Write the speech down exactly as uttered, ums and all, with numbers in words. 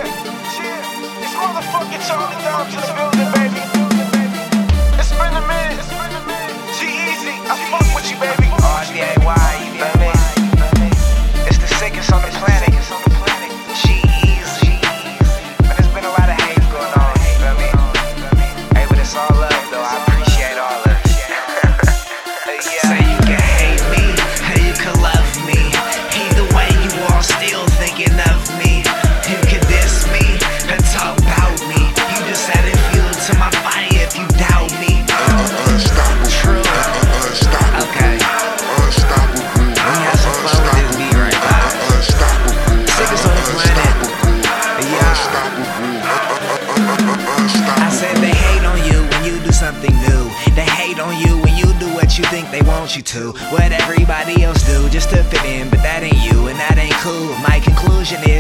It's motherfucking Charlie down to the building, baby. It's been a minute. G-Eazy, I fuck with you, baby. R D A Y, you feel me? It's the sickest on the planet. G-Eazy. But there's been a lot of hate going on, you feel me? Hey, but it's all love, though. I appreciate all of it. Yeah. Say you can hate me, or you can love me. Either way, you all still thinking of me. You can diss me and talk about me. You just added fuel to my fire if you doubt me. Unstoppable. True. Unstoppable. Okay. Unstoppable. We have some fun with this beat right now. Unstoppable. Sickest on the planet. Yeah. I said they hate on you when you do something new. They hate on you when you do what you think they want you to. What everybody else do just to fit in, but that ain't you and that ain't cool. My conclusion is